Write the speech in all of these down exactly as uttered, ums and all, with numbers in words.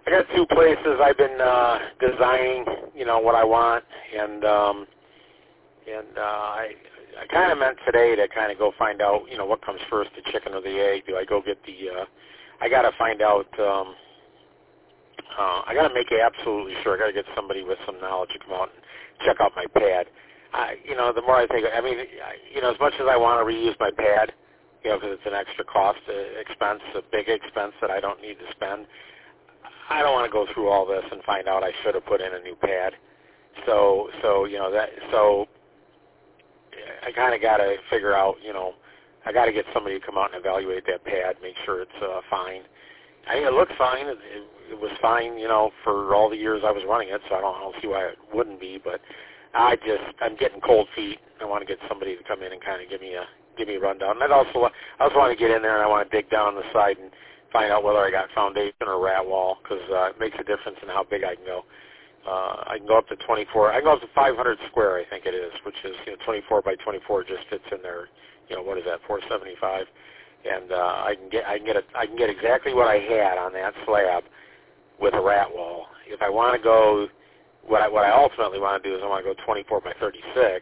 I got two places I've been uh, designing, you know, what I want, and um, and uh, I I kind of meant today to kind of go find out, you know, what comes first, the chicken or the egg. Do I go get the? Uh, I got to find out. Um, uh, I got to make absolutely sure. I got to get somebody with some knowledge to come out and check out my pad. I, you know, the more I think, I mean, I, you know, as much as I want to reuse my pad, you know, because it's an extra cost, uh, expense, a big expense that I don't need to spend. I don't want to go through all this and find out I should have put in a new pad. So, so you know that. So, I kind of got to figure out. You know, I got to get somebody to come out and evaluate that pad, make sure it's uh, fine. I think it looks fine. It, it, it was fine, you know, for all the years I was running it. So I don't, I don't see why it wouldn't be. But I just, I'm getting cold feet. I want to get somebody to come in and kind of give me a give me a rundown. And I also, I also want to get in there and I want to dig down the side and find out whether I got foundation or rat wall, because uh, it makes a difference in how big I can go. Uh, I can go up to twenty-four. I can go up to five hundred square, I think it is, which is, you know, twenty-four by twenty-four just fits in there. You know, what is that, four seventy-five? And uh, I can get, I can get, a, I can get exactly what I had on that slab with a rat wall. If I want to go, what I, what I ultimately want to do is I want to go twenty-four by thirty-six.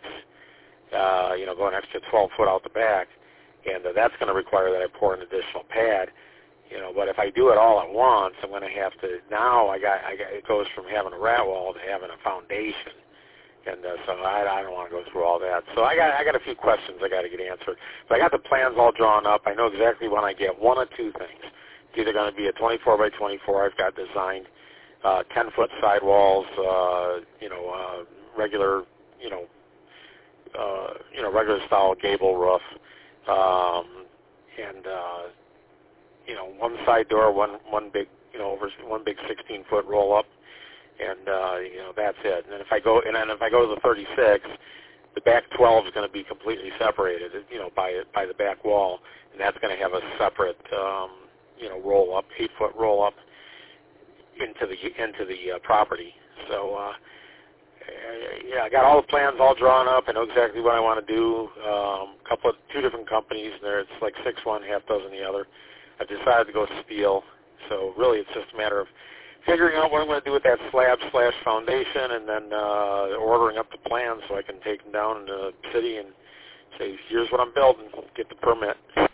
Uh, you know, go an extra twelve foot out the back, and uh, that's going to require that I pour an additional pad. You know, but if I do it all at once, I'm going to have to, now I got, I got, it goes from having a rat wall to having a foundation. And uh, so I, I don't want to go through all that. So I got, I got a few questions I got to get answered. But I got the plans all drawn up. I know exactly when I get one of two things. It's either going to be a twenty-four by twenty-four I've got designed, uh, ten foot sidewalls, uh, you know, uh, regular, you know, uh, you know, regular style gable roof, um, and, uh, you know, one side door, one one big, you know, over one big sixteen foot roll up, and uh, you know, that's it. And then if I go, and then if I go to the thirty-six, the back twelve is going to be completely separated, you know, by by the back wall, and that's going to have a separate, um, you know, roll up, eight foot roll up into the into the uh, property. So. Uh, Yeah, I got all the plans all drawn up. I know exactly what I want to do. Um, a couple of two different companies there. It's like six one, half dozen the other. I've decided to go steel. So really, it's just a matter of figuring out what I'm going to do with that slab slash foundation, and then uh, ordering up the plans so I can take them down to the city and say, "Here's what I'm building. Get the permit."